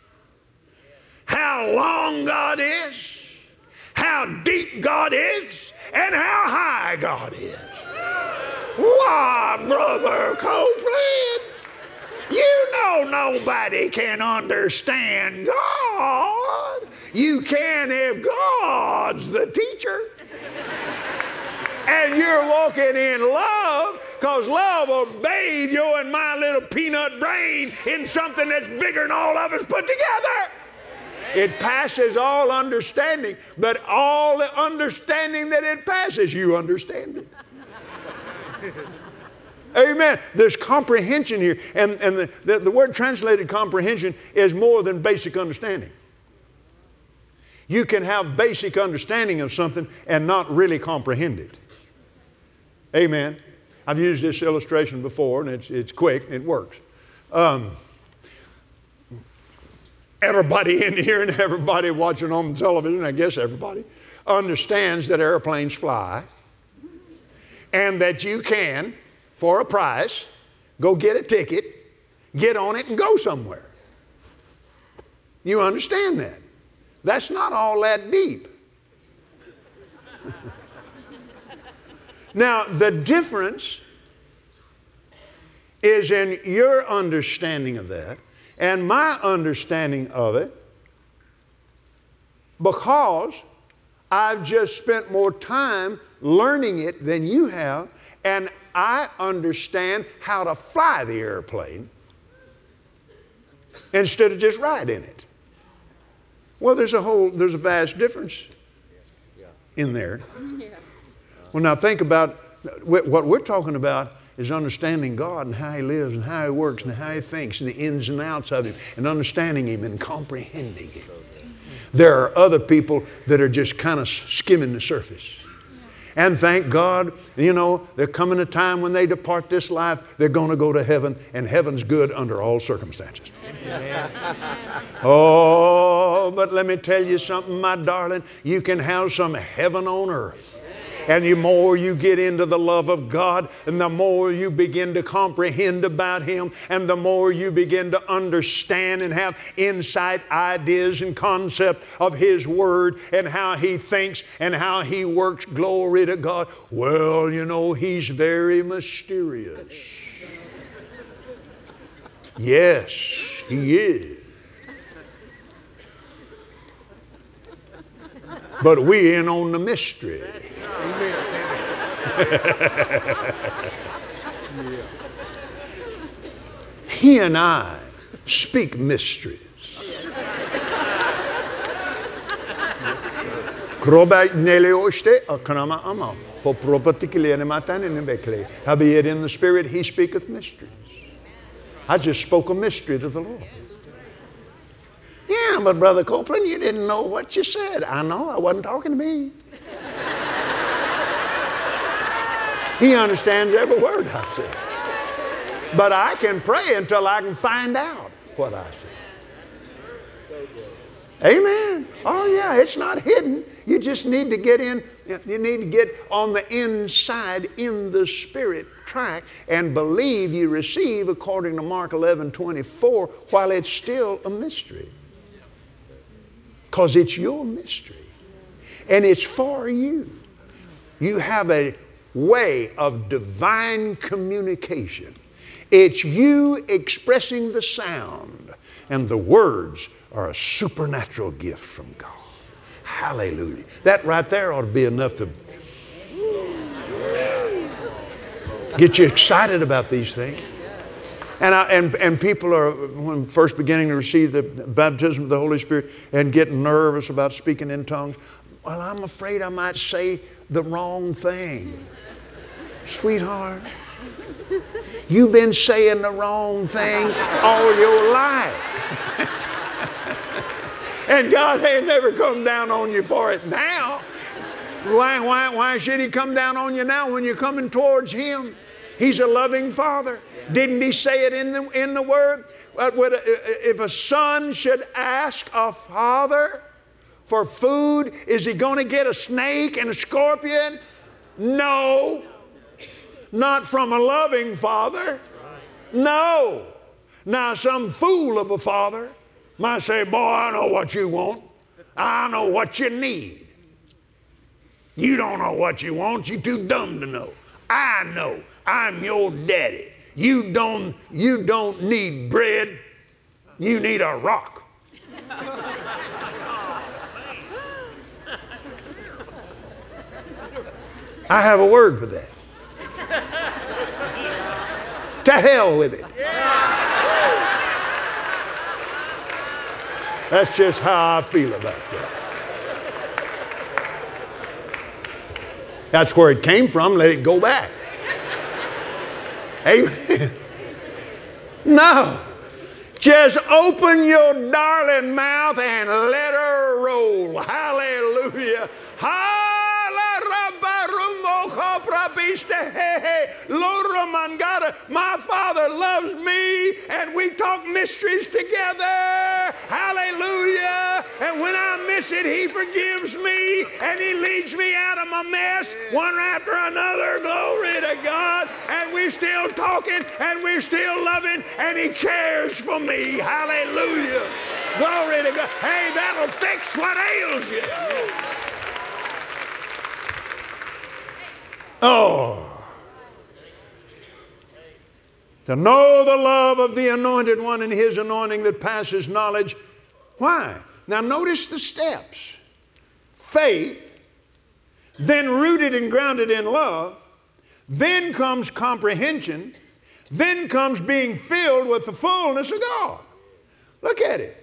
how long God is, how deep God is, and how high God is. Why, Brother Copeland, you know nobody can understand God. You can if God's the teacher. And you're walking in love, because love will bathe you and my little peanut brain in something that's bigger than all of us put together. It passes all understanding, but all the understanding that it passes, you understand it. Amen. There's comprehension here. And the word translated comprehension is more than basic understanding. You can have basic understanding of something and not really comprehend it. Amen. I've used this illustration before, and it's quick, and it works. Everybody in here and everybody watching on television, I guess everybody, understands that airplanes fly and that you can, for a price, go get a ticket, get on it, and go somewhere. You understand that. That's not all that deep. Now, the difference is in your understanding of that and my understanding of it, because I've just spent more time learning it than you have, and I understand how to fly the airplane. instead of just right in it. Well, there's a vast difference in there. Well, now think about what we're talking about is understanding God and how He lives and how He works and how He thinks and the ins and outs of Him and understanding Him and comprehending Him. There are other people that are just kind of skimming the surface. And thank God, you know, there coming a time when they depart this life, they're going to go to heaven, and heaven's good under all circumstances. Oh, but let me tell you something, my darling. You can have some heaven on earth. And the more you get into the love of God, and the more you begin to comprehend about Him, and the more you begin to understand and have insight, ideas, and concept of His Word and how He thinks and how He works, glory to God. Well, you know, He's very mysterious. Yes, He is. But we in on the mystery. He and I speak mysteries. Howbeit in the Spirit He speaketh mysteries. I just spoke a mystery to the Lord. Yeah, but Brother Copeland, you didn't know what you said. I know, I wasn't talking to me. He understands every word I say. But I can pray until I can find out what I say. Amen. Oh yeah, it's not hidden. You just need to get in, you need to get on the inside in the Spirit track and believe you receive according to Mark 11:24 while it's still a mystery. Because it's your mystery. And it's for you. You have a way of divine communication. It's you expressing the sound, and the words are a supernatural gift from God. Hallelujah. That right there ought to be enough to get you excited about these things. And people are, when first beginning to receive the baptism of the Holy Spirit and getting nervous about speaking in tongues, well, I'm afraid I might say the wrong thing. Sweetheart, you've been saying the wrong thing all your life. And God ain't never come down on you for it now. Why should He come down on you now when you're coming towards Him? He's a loving Father. Didn't He say it in the Word? If a son should ask a father for food, is he going to get a snake and a scorpion? No. Not from a loving father. No. Now some fool of a father might say, boy, I know what you want. I know what you need. You don't know what you want. You're too dumb to know. I know. I'm your daddy. You don't need bread. You need a rock. I have a word for that. To hell with it. That's just how I feel about that. That's where it came from. Let it go back. Amen. No. Just open your darling mouth and let her roll. Hallelujah. My Father loves me, and we talk mysteries together. Hallelujah. And when I miss it, He forgives me, and He leads me out of my mess one after another. Glory to God. And we're still talking, and we're still loving, and He cares for me. Hallelujah. Glory to God. Hey, that'll fix what ails you. Oh. To know the love of the Anointed One and His anointing that passes knowledge. Why? Now notice the steps. Faith, then rooted and grounded in love, then comes comprehension, then comes being filled with the fullness of God. Look at it.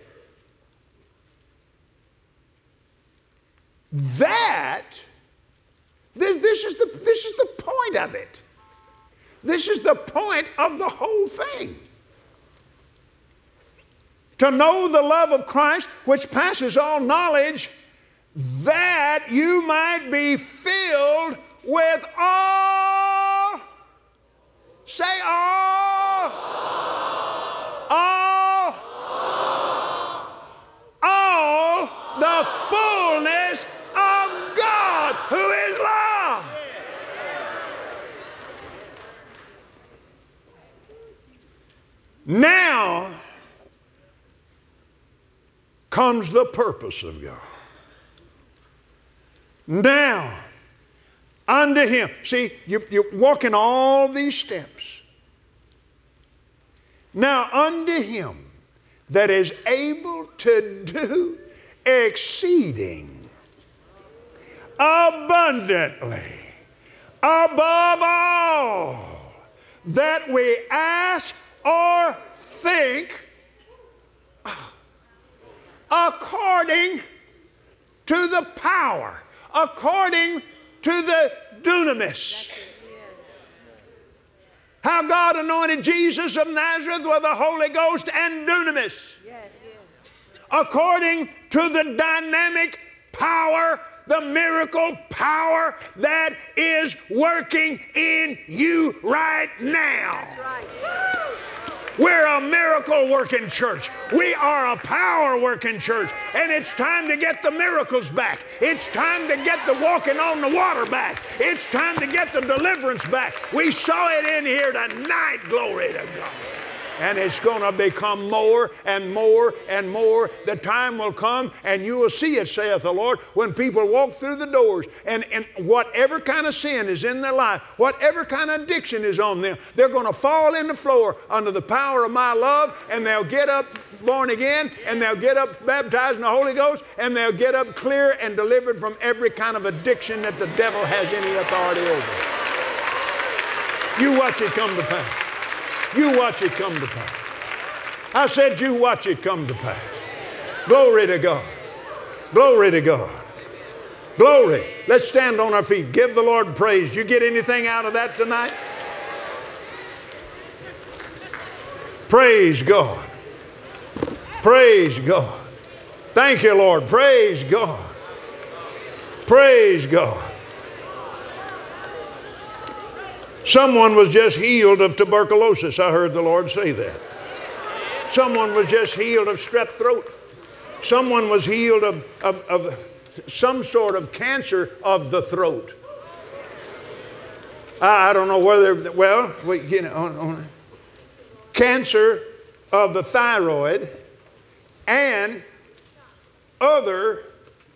This is the point of it. This is the point of the whole thing. To know the love of Christ, which passes all knowledge, that you might be filled with all, say all, all the fullness of God, who is love. Now comes the purpose of God. Now, unto Him. See, you're walking all these steps. Now, unto Him that is able to do exceeding abundantly above all that we ask or think, according to the power, according to the dunamis. How God anointed Jesus of Nazareth with the Holy Ghost and dunamis. Yes. According to the dynamic power, the miracle power that is working in you right now. That's right. We're a miracle working church. We are a power working church. And it's time to get the miracles back. It's time to get the walking on the water back. It's time to get the deliverance back. We saw it in here tonight, glory to God. And it's going to become more and more and more. The time will come and you will see it, saith the Lord, when people walk through the doors and whatever kind of sin is in their life, whatever kind of addiction is on them, they're going to fall in the floor under the power of my love, and they'll get up born again, and they'll get up baptized in the Holy Ghost, and they'll get up clear and delivered from every kind of addiction that the devil has any authority over. You watch it come to pass. You watch it come to pass. I said you watch it come to pass. Glory to God. Glory to God. Glory. Let's stand on our feet. Give the Lord praise. Did you get anything out of that tonight? Praise God. Praise God. Thank you, Lord. Praise God. Praise God. Someone was just healed of tuberculosis. I heard the Lord say that. Someone was just healed of strep throat. Someone was healed of some sort of cancer of the throat. I don't know whether, well, you know, cancer of the thyroid and other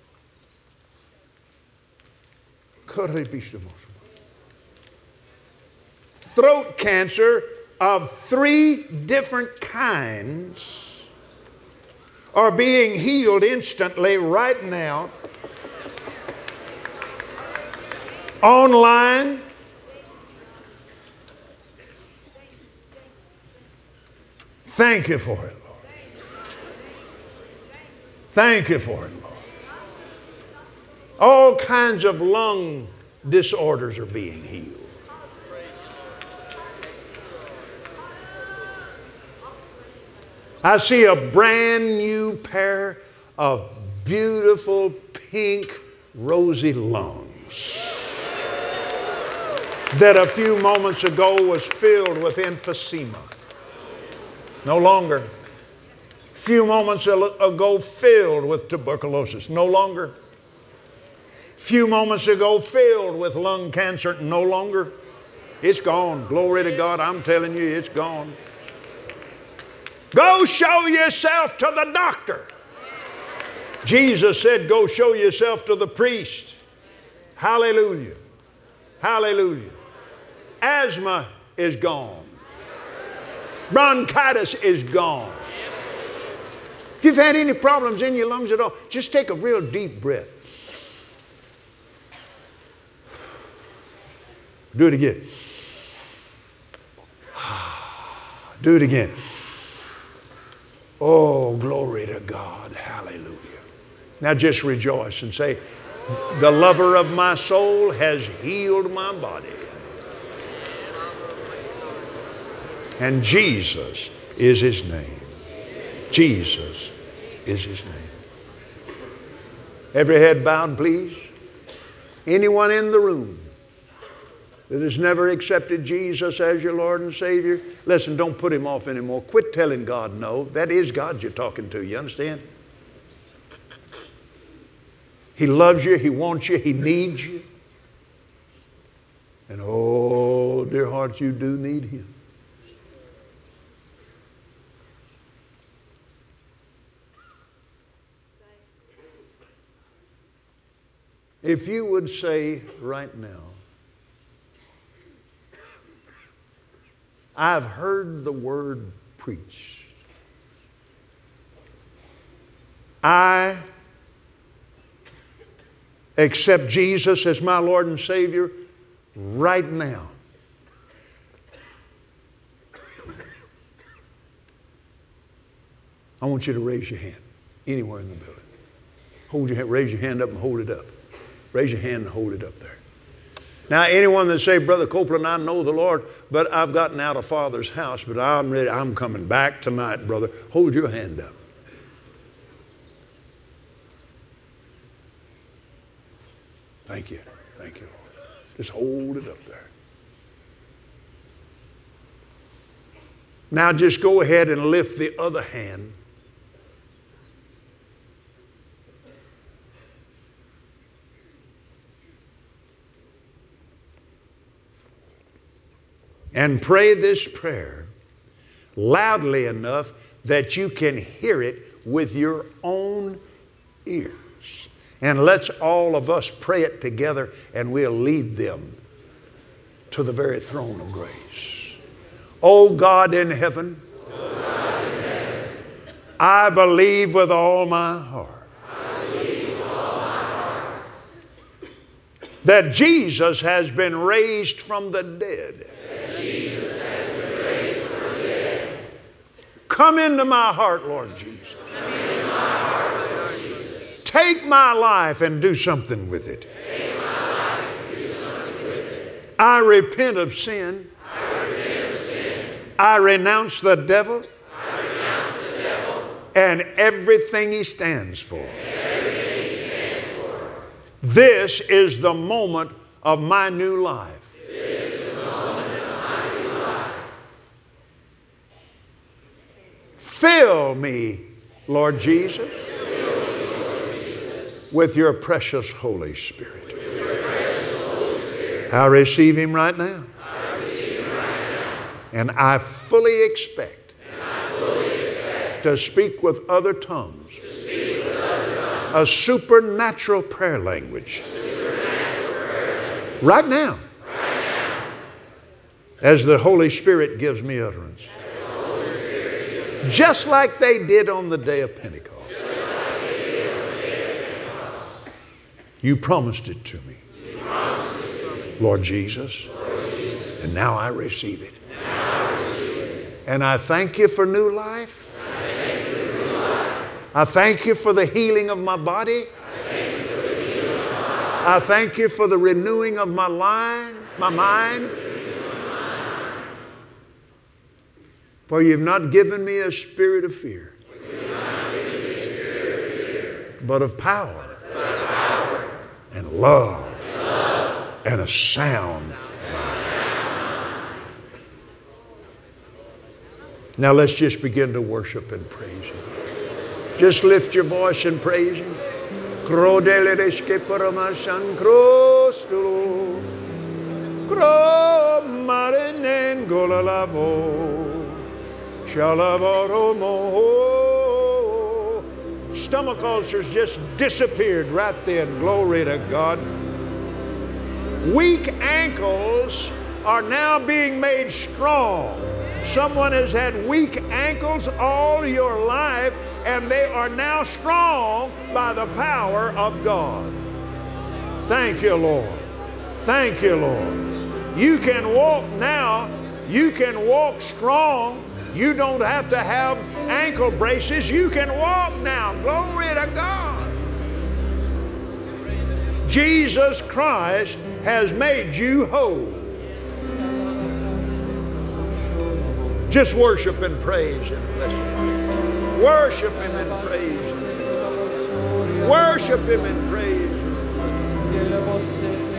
throat cancer of 3 different kinds are being healed instantly right now. Online. Thank you for it, Lord. Thank you for it, Lord. All kinds of lung disorders are being healed. I see a brand new pair of beautiful pink rosy lungs that a few moments ago was filled with emphysema. No longer. A few moments ago filled with tuberculosis. No longer. A few moments ago filled with lung cancer. No longer. It's gone. Glory to God. I'm telling you, it's gone. Go show yourself to the doctor. Jesus said, go show yourself to the priest. Hallelujah. Hallelujah. Asthma is gone. Bronchitis is gone. If you've had any problems in your lungs at all, just take a real deep breath. Do it again. Do it again. Oh, glory to God. Hallelujah. Now just rejoice and say, the lover of my soul has healed my body. And Jesus is his name. Jesus is his name. Every head bowed, please. Anyone in the room that has never accepted Jesus as your Lord and Savior, listen, don't put him off anymore. Quit telling God no. That is God you're talking to. You understand? He loves you. He wants you. He needs you. And oh, dear heart, you do need him. If you would say right now, I've heard the word preached. I accept Jesus as my Lord and Savior right now. I want you to raise your hand anywhere in the building. Hold your hand, raise your hand up and hold it up. Raise your hand and hold it up there. Now, anyone that say, Brother Copeland, I know the Lord, but I've gotten out of Father's house, but I'm ready, I'm coming back tonight, brother. Hold your hand up. Thank you. Thank you, Lord. Just hold it up there. Now just go ahead and lift the other hand. And pray this prayer loudly enough that you can hear it with your own ears. And let's all of us pray it together, and we'll lead them to the very throne of grace. Oh God in heaven, I believe with all my heart that Jesus has been raised from the dead. Come into my heart, Lord Jesus. Take my life and do something with it. I repent of sin. I renounce the devil and everything he stands for. This is the moment of my new life. Fill me, Lord Jesus, with your precious Holy Spirit. I receive him right now. And I fully expect to speak with other tongues, a supernatural prayer language. Right now, as the Holy Spirit gives me utterance. Just like they did on the day of Pentecost. You promised it to me, Lord Jesus, and now I receive it. And I thank you for new life. I thank you for the healing of my body. I thank you for the renewing of my mind. For you've not given me a spirit of fear, but of power and love and a sound mind. Now let's just begin to worship and praise him. Just lift your voice and praise him. Stomach ulcers just disappeared right then. Glory to God. Weak ankles are now being made strong. Someone has had weak ankles all your life, and they are now strong by the power of God. Thank you, Lord. Thank you, Lord. You can walk now. You can walk strong. You don't have to have ankle braces. You can walk now. Glory to God. Jesus Christ has made you whole. Just worship and praise Him. Listen. Worship Him and praise Him. Worship Him and praise Him.